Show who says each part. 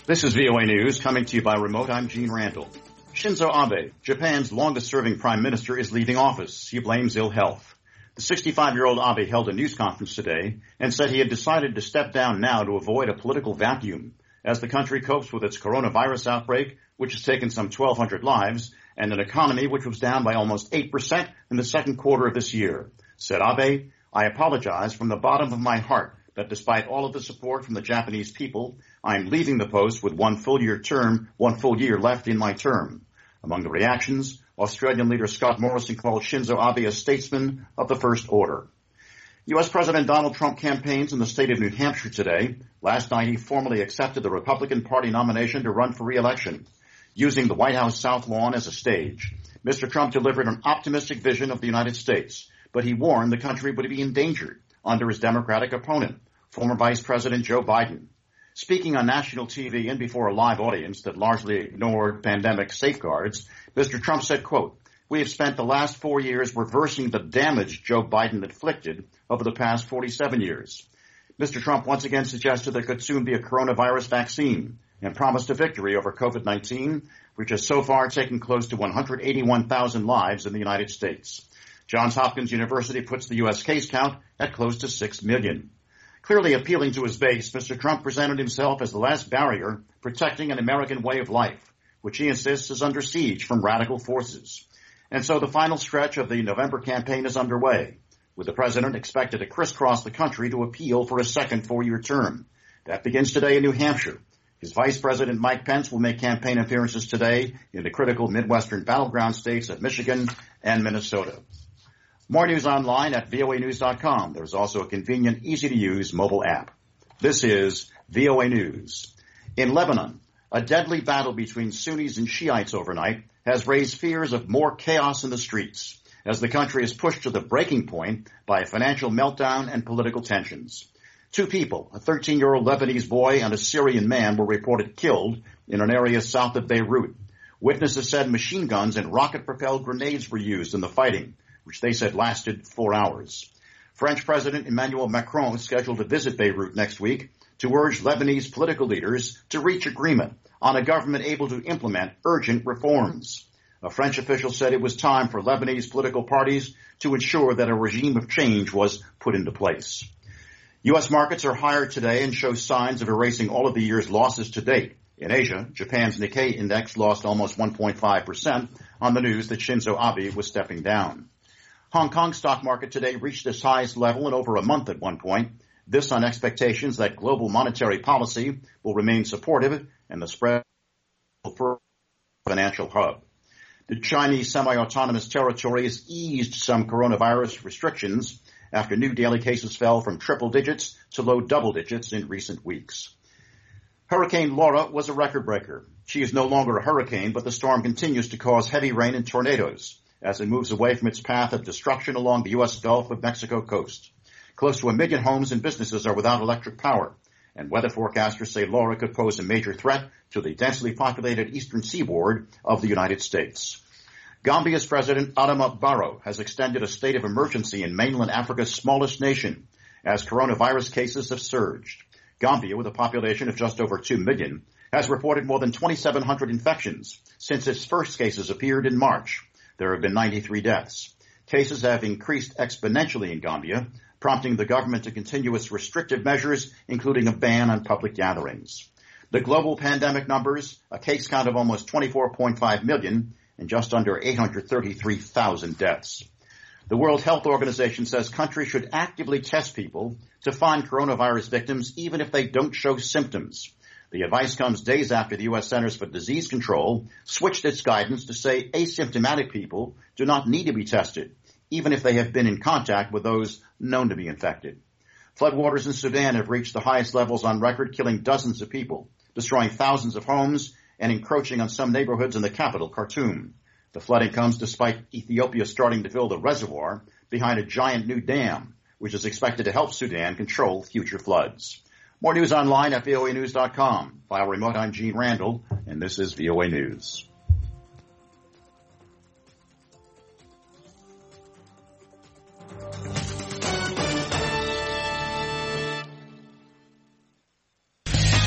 Speaker 1: This is VOA News, coming to you by remote. I'm Gene Randall. Shinzo Abe, Japan's longest-serving prime minister, is leaving office. He blames ill health. The 65-year-old Abe held a news conference today and said he had decided to step down now to avoid a political vacuum as the country copes with its coronavirus outbreak, which has taken some 1,200 lives, and an economy which was down by almost 8% in the second quarter of this year. Said Abe, "I apologize from the bottom of my heart that despite all of the support from the Japanese people, I am leaving the post with one full year left in my term." Among the reactions, Australian leader Scott Morrison called Shinzo Abe a statesman of the first order. U.S. President Donald Trump campaigns in the state of New Hampshire today. Last night, he formally accepted the Republican Party nomination to run for re-election. Using the White House South Lawn as a stage, Mr. Trump delivered an optimistic vision of the United States, but he warned the country would be endangered under his Democratic opponent, former Vice President Joe Biden. Speaking on national TV and before a live audience that largely ignored pandemic safeguards, Mr. Trump said, quote, "We have spent the last 4 years reversing the damage Joe Biden inflicted over the past 47 years. Mr. Trump once again suggested there could soon be a coronavirus vaccine and promised a victory over COVID-19, which has so far taken close to 181,000 lives in the United States. Johns Hopkins University puts the U.S. case count at close to 6 million. Clearly appealing to his base, Mr. Trump presented himself as the last barrier protecting an American way of life, which he insists is under siege from radical forces. And so the final stretch of the November campaign is underway, with the president expected to crisscross the country to appeal for a second 4-year term. That begins today in New Hampshire. His Vice President Mike Pence will make campaign appearances today in the critical Midwestern battleground states of Michigan and Minnesota. More news online at voanews.com. There's also a convenient, easy-to-use mobile app. This is VOA News. In Lebanon, a deadly battle between Sunnis and Shiites overnight has raised fears of more chaos in the streets as the country is pushed to the breaking point by a financial meltdown and political tensions. 2 people, a 13-year-old Lebanese boy and a Syrian man, were reported killed in an area south of Beirut. Witnesses said machine guns and rocket-propelled grenades were used in the fighting, which they said lasted 4 hours. French President Emmanuel Macron is scheduled to visit Beirut next week to urge Lebanese political leaders to reach agreement on a government able to implement urgent reforms. A French official said it was time for Lebanese political parties to ensure that a regime of change was put into place. U.S. markets are higher today and show signs of erasing all of the year's losses to date. In Asia, Japan's Nikkei index lost almost 1.5% on the news that Shinzo Abe was stepping down. Hong Kong's stock market today reached its highest level in over a month at one point. This on expectations that global monetary policy will remain supportive and the spread for financial hub. The Chinese semi-autonomous territory has eased some coronavirus restrictions after new daily cases fell from triple digits to low double digits in recent weeks. Hurricane Laura was a record breaker. She is no longer a hurricane, but the storm continues to cause heavy rain and tornadoes as it moves away from its path of destruction along the U.S. Gulf of Mexico coast. Close to 1 million homes and businesses are without electric power, and weather forecasters say Laura could pose a major threat to the densely populated eastern seaboard of the United States. Gambia's President Adama Barrow has extended a state of emergency in mainland Africa's smallest nation as coronavirus cases have surged. Gambia, with a population of just over 2 million, has reported more than 2,700 infections since its first cases appeared in March. There have been 93 deaths. Cases have increased exponentially in Gambia, prompting the government to continue its restrictive measures, including a ban on public gatherings. The global pandemic numbers, a case count of almost 24.5 million and just under 833,000 deaths. The World Health Organization says countries should actively test people to find coronavirus victims even if they don't show symptoms. The advice comes days after the U.S. Centers for Disease Control switched its guidance to say asymptomatic people do not need to be tested, even if they have been in contact with those known to be infected. Floodwaters in Sudan have reached the highest levels on record, killing dozens of people, destroying thousands of homes, and encroaching on some neighborhoods in the capital, Khartoum. The flooding comes despite Ethiopia starting to fill the reservoir behind a giant new dam, which is expected to help Sudan control future floods. More news online at voanews.com. Via remote, I'm Gene Randall, and this is VOA News.